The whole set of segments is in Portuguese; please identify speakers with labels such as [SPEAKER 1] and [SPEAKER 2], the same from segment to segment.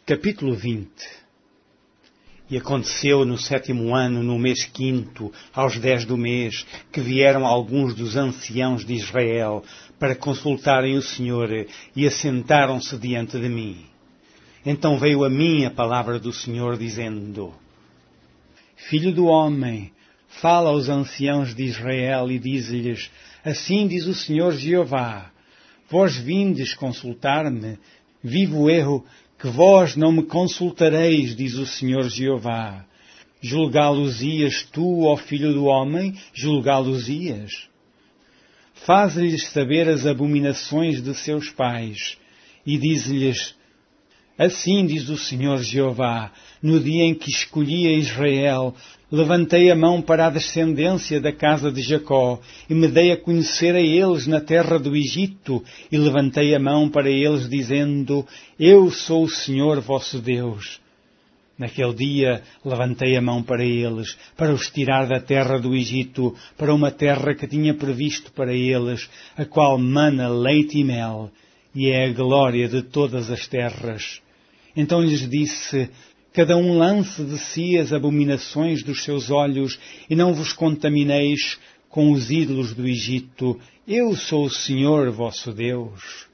[SPEAKER 1] Capítulo 20. E aconteceu no 7º ano, no mês 5º, aos 10 do mês, que vieram alguns dos anciãos de Israel para consultarem o Senhor e assentaram-se diante de mim. Então veio a mim a palavra do Senhor, dizendo: Filho do homem, fala aos anciãos de Israel e diz-lhes: Assim diz o Senhor Jeová, vós vindes consultar-me, vivo erro, que vós não me consultareis, diz o Senhor Jeová. Julgá-los-ias tu, ó filho do homem, julgá-los-ias? Faz-lhes saber as abominações de seus pais, e diz-lhes: Assim diz o Senhor Jeová, no dia em que escolhi a Israel, levantei a mão para a descendência da casa de Jacó, e me dei a conhecer a eles na terra do Egito, e levantei a mão para eles, dizendo: Eu sou o Senhor vosso Deus. Naquele dia levantei a mão para eles, para os tirar da terra do Egito, para uma terra que tinha previsto para eles, a qual mana leite e mel, e é a glória de todas as terras. Então lhes disse: Cada um lance de si as abominações dos seus olhos, e não vos contamineis com os ídolos do Egito. Eu sou o Senhor vosso Deus.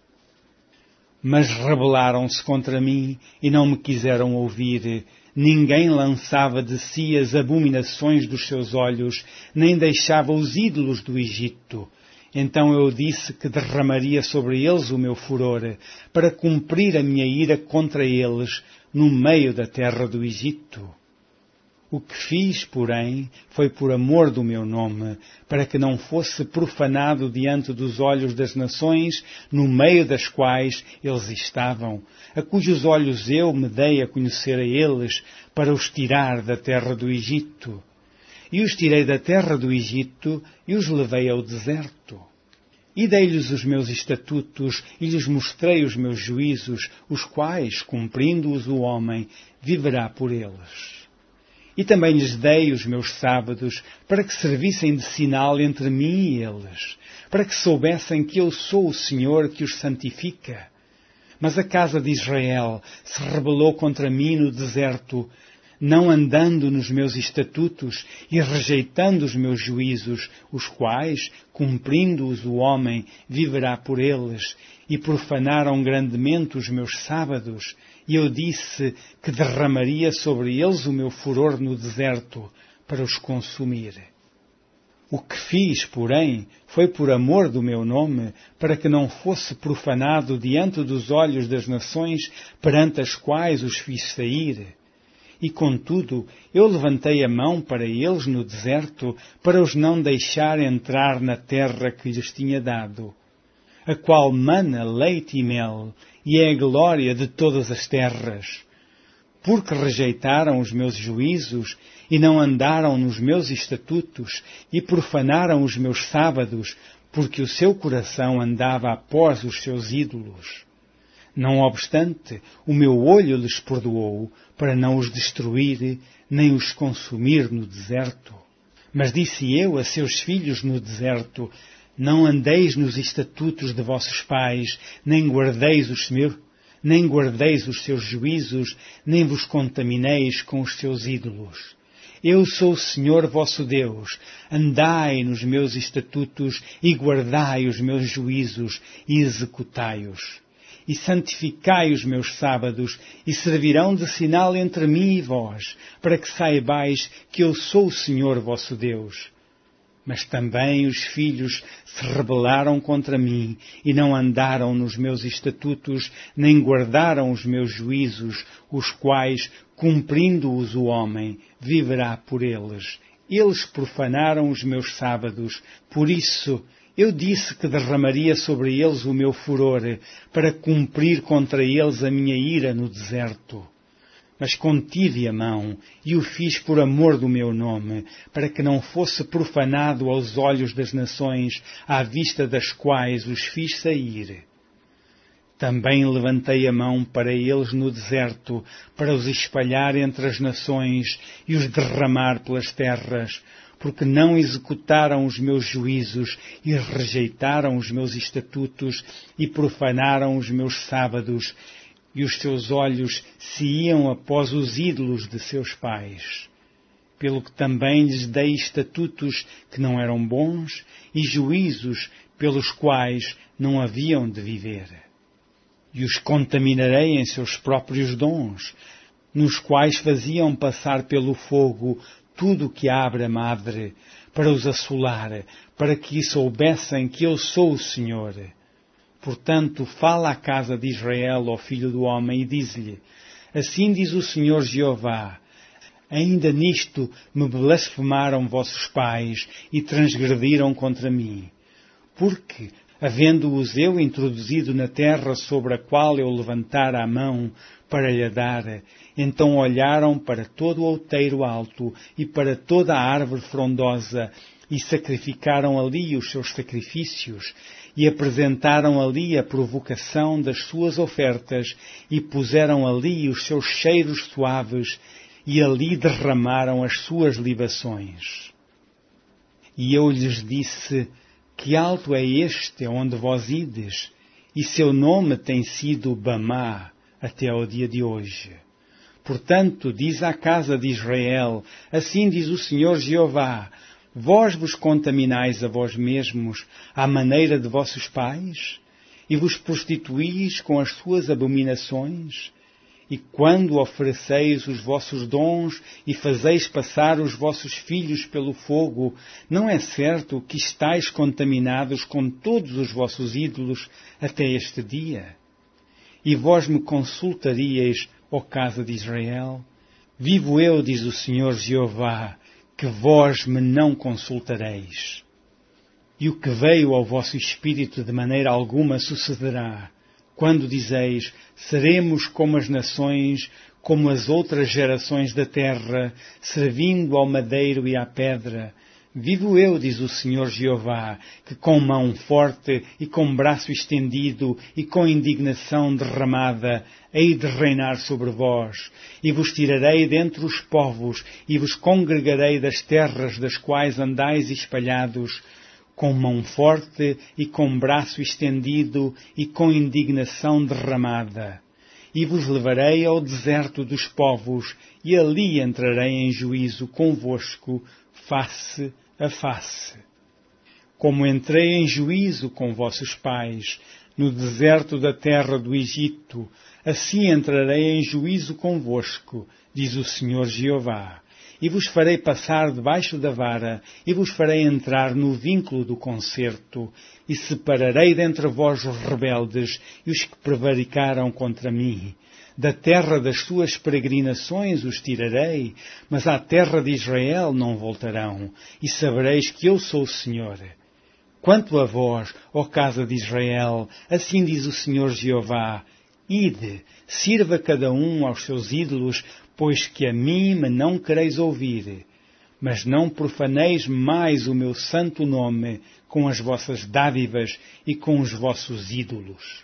[SPEAKER 1] Mas rebelaram-se contra mim, e não me quiseram ouvir. Ninguém lançava de si as abominações dos seus olhos, nem deixava os ídolos do Egito. Então eu disse que derramaria sobre eles o meu furor, para cumprir a minha ira contra eles, no meio da terra do Egito. O que fiz, porém, foi por amor do meu nome, para que não fosse profanado diante dos olhos das nações, no meio das quais eles estavam, a cujos olhos eu me dei a conhecer a eles, para os tirar da terra do Egito. E os tirei da terra do Egito e os levei ao deserto. E dei-lhes os meus estatutos e lhes mostrei os meus juízos, os quais, cumprindo-os o homem, viverá por eles. E também lhes dei os meus sábados, para que servissem de sinal entre mim e eles, para que soubessem que eu sou o Senhor que os santifica. Mas a casa de Israel se rebelou contra mim no deserto, não andando nos meus estatutos e rejeitando os meus juízos, os quais, cumprindo-os o homem, viverá por eles, e profanaram grandemente os meus sábados, e eu disse que derramaria sobre eles o meu furor no deserto, para os consumir. O que fiz, porém, foi por amor do meu nome, para que não fosse profanado diante dos olhos das nações perante as quais os fiz sair. E, contudo, eu levantei a mão para eles no deserto, para os não deixar entrar na terra que lhes tinha dado, a qual mana leite e mel, e é a glória de todas as terras. Porque rejeitaram os meus juízos, e não andaram nos meus estatutos, e profanaram os meus sábados, porque o seu coração andava após os seus ídolos. Não obstante, o meu olho lhes perdoou, para não os destruir, nem os consumir no deserto. Mas disse eu a seus filhos no deserto: Não andeis nos estatutos de vossos pais, nem guardeis os seus juízos, nem vos contamineis com os seus ídolos. Eu sou o Senhor vosso Deus. Andai nos meus estatutos e guardai os meus juízos e executai-os. E santificai os meus sábados, e servirão de sinal entre mim e vós, para que saibais que eu sou o Senhor vosso Deus. Mas também os filhos se rebelaram contra mim, e não andaram nos meus estatutos, nem guardaram os meus juízos, os quais, cumprindo-os o homem, viverá por eles. Eles profanaram os meus sábados, por isso eu disse que derramaria sobre eles o meu furor, para cumprir contra eles a minha ira no deserto. Mas contive a mão, e o fiz por amor do meu nome, para que não fosse profanado aos olhos das nações, à vista das quais os fiz sair. Também levantei a mão para eles no deserto, para os espalhar entre as nações e os derramar pelas terras, porque não executaram os meus juízos e rejeitaram os meus estatutos e profanaram os meus sábados, e os seus olhos se iam após os ídolos de seus pais. Pelo que também lhes dei estatutos que não eram bons e juízos pelos quais não haviam de viver. E os contaminarei em seus próprios dons, nos quais faziam passar pelo fogo tudo o que abre a madre, para os assolar, para que soubessem que eu sou o Senhor. Portanto, fala à casa de Israel, ó filho do homem, e diz-lhe, assim diz o Senhor Jeová, ainda nisto me blasfemaram vossos pais e transgrediram contra mim. Porque, havendo-os eu introduzido na terra sobre a qual eu levantara a mão para lhe dar, então olharam para todo o outeiro alto e para toda a árvore frondosa e sacrificaram ali os seus sacrifícios e apresentaram ali a provocação das suas ofertas e puseram ali os seus cheiros suaves e ali derramaram as suas libações. E eu lhes disse, que alto é este onde vós ides, e seu nome tem sido Bamá até ao dia de hoje. Portanto, diz à casa de Israel, assim diz o Senhor Jeová, vós vos contaminais a vós mesmos à maneira de vossos pais, e vos prostituís com as suas abominações, e quando ofereceis os vossos dons e fazeis passar os vossos filhos pelo fogo, não é certo que estáis contaminados com todos os vossos ídolos até este dia? E vós me consultaríeis, ó casa de Israel? Vivo eu, diz o Senhor Jeová, que vós me não consultareis. E o que veio ao vosso espírito de maneira alguma sucederá, quando dizeis, seremos como as nações, como as outras gerações da terra, servindo ao madeiro e à pedra. Vivo eu, diz o Senhor Jeová, que com mão forte e com braço estendido e com indignação derramada hei de reinar sobre vós, e vos tirarei dentre os povos, e vos congregarei das terras das quais andais espalhados, com mão forte e com braço estendido e com indignação derramada. E vos levarei ao deserto dos povos, e ali entrarei em juízo convosco, face a face. Como entrei em juízo com vossos pais, no deserto da terra do Egito, assim entrarei em juízo convosco, diz o Senhor Jeová. E vos farei passar debaixo da vara, e vos farei entrar no vínculo do concerto, e separarei dentre vós os rebeldes e os que prevaricaram contra mim. Da terra das suas peregrinações os tirarei, mas à terra de Israel não voltarão, e sabereis que eu sou o Senhor. Quanto a vós, ó casa de Israel, assim diz o Senhor Jeová, ide, sirva cada um aos seus ídolos, pois que a mim me não quereis ouvir, mas não profaneis mais o meu santo nome com as vossas dádivas e com os vossos ídolos.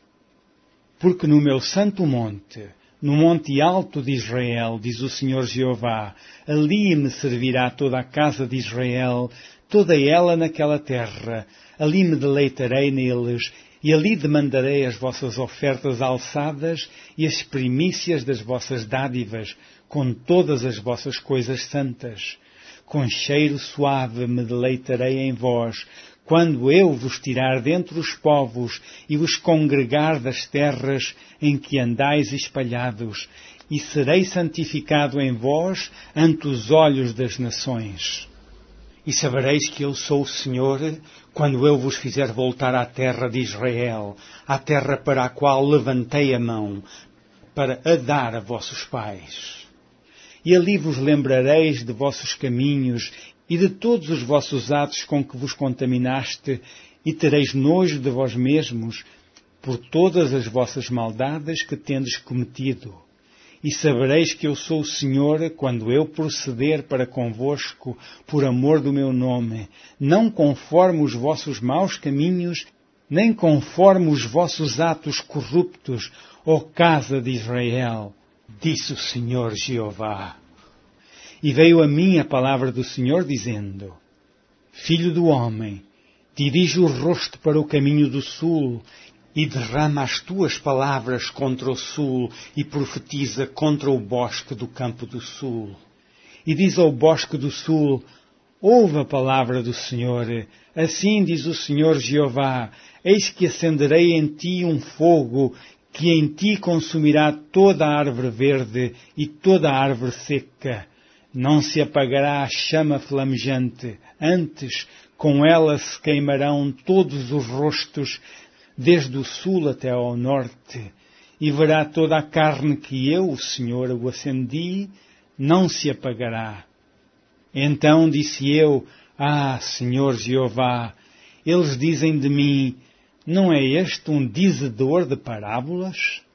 [SPEAKER 1] Porque no meu santo monte, no monte alto de Israel, diz o Senhor Jeová, ali me servirá toda a casa de Israel, toda ela naquela terra, ali me deleitarei neles, e ali demandarei as vossas ofertas alçadas e as primícias das vossas dádivas, com todas as vossas coisas santas. Com cheiro suave me deleitarei em vós, quando eu vos tirar dentre os povos e vos congregar das terras em que andais espalhados, e serei santificado em vós ante os olhos das nações. E sabereis que eu sou o Senhor, quando eu vos fizer voltar à terra de Israel, à terra para a qual levantei a mão, para a dar a vossos pais. E ali vos lembrareis de vossos caminhos e de todos os vossos atos com que vos contaminaste, e tereis nojo de vós mesmos por todas as vossas maldades que tendes cometido. E sabereis que eu sou o Senhor quando eu proceder para convosco por amor do meu nome, não conforme os vossos maus caminhos, nem conforme os vossos atos corruptos, ó casa de Israel, disse o Senhor Jeová. E veio a mim a palavra do Senhor dizendo, Filho do homem, dirige o rosto para o caminho do sul, e derrama as tuas palavras contra o sul e profetiza contra o bosque do campo do sul. E diz ao bosque do sul, ouve a palavra do Senhor. Assim diz o Senhor Jeová, eis que acenderei em ti um fogo, que em ti consumirá toda a árvore verde e toda a árvore seca. Não se apagará a chama flamejante, antes com ela se queimarão todos os rostos, desde o sul até ao norte, e verá toda a carne que eu, o Senhor, o acendi, não se apagará. Então disse eu, Senhor Jeová, eles dizem de mim, não é este um dizedor de parábolas?